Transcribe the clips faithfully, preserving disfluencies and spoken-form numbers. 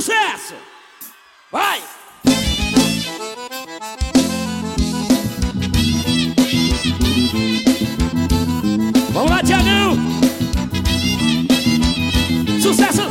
sucesso! Vai! Vamos lá, Tiagão! Sucesso!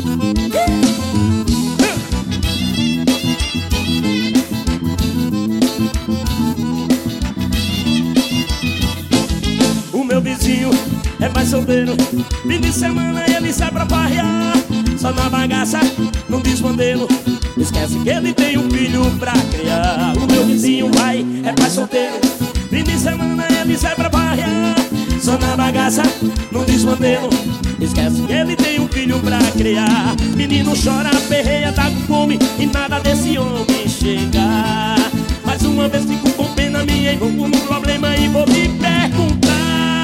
O meu vizinho é pai solteiro, fim de semana ele sai pra farrear. Só na bagaça, não diz modelo, esquece que ele tem um filho pra criar. O meu vizinho vai, é pai solteiro, fim de semana ele sai pra farrear. Só na bagaça, não diz modelo, esquece que ele tem um filho pra criar. Menino chora, perreia, tá com fome e nada desse homem chega. Mais uma vez fico com pena minha e vou com um problema e vou me perguntar: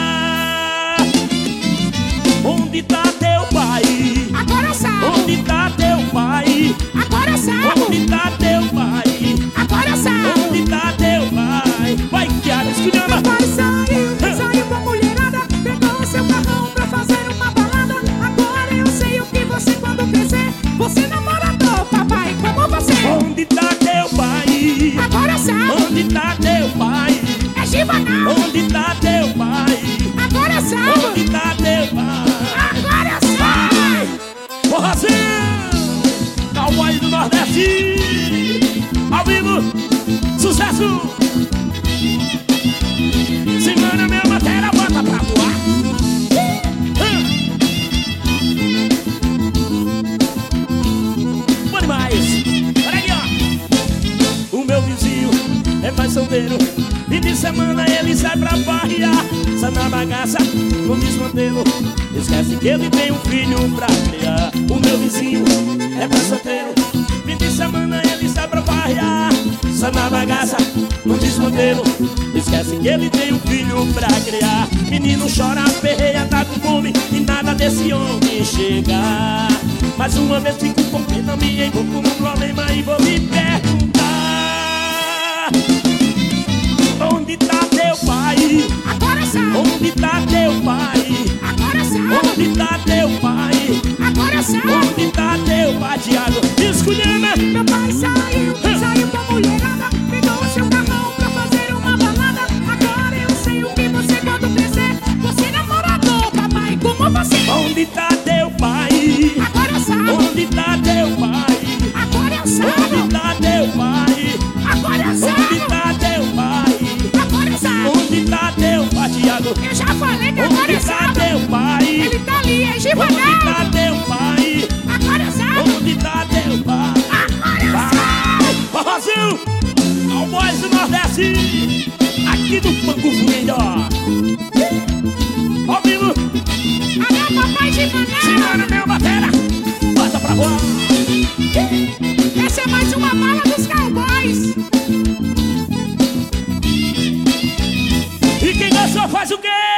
onde tá teu pai? Agora sabe. Onde tá teu pai? Agora sabe. Onde tá teu pai? Agora sabe. Onde tá teu pai? Vai, Tiago, escutando. Meu pai saiu, saiu com a mulherada, pegou o seu carrão pra fazer uma balada. Agora eu sei o que você quando crescer, você namorador, papai, como você. Onde tá teu pai? Agora sabe. Onde tá teu pai? É Givanal. Onde tá teu pai? Agora sabe. Onde tá teu pai? Agora sabe. Forrazinho, Cowboy do Nordeste, ao vivo, sucesso! Segura minha matéria, bota pra voar. Bom demais. Olha aqui, ó. O meu vizinho é mais solteiro, fim de semana ele sai pra farrear. Sai na bagaça, não diz modelo, esquece que ele tem um filho pra criar. O meu vizinho é mais solteiro, fim de semana ele sai pra farrear. Sai na bagaça, não diz modelo, esquece que ele tem um filho pra criar. Menino chora, perreia, tá com fome e nada desse homem chega. Mais uma vez fico com pena minha e vou com um problema e vou me perguntar: onde tá teu pai? Agora sabe. Onde tá teu pai? Agora sabe. Onde tá teu pai? Agora sabe. Onde tá teu pai, Tiago? Escolhendo. Meu pai saiu, saiu com a mulherada, pegou o seu carrão pra fazer uma balada. Agora eu sei o que você quando crescer, você namorador, papai, como você. Onde tá teu pai? Agora sabe. Onde tá teu pai? Agora eu Onde sabe. tá teu pai? Agora eu Onde sabe. tá teu pai? Agora eu sabe. Onde tá teu pai, Tiago? Eu já falei que agora Onde eu tá sabe. teu pai? Ele tá ali, é Onde Givanal. tá teu pai? Agora eu sabe. Onde tá teu pai? Agora eu sabe. Forrozinho, Cowboys do Nordeste, aqui do Pango Fundo, ó. Ao vivo, Alô, papai Givanal. segura meu batera, bota pra voar. Essa é mais uma bala dos cowboys. E quem gostou faz o quê?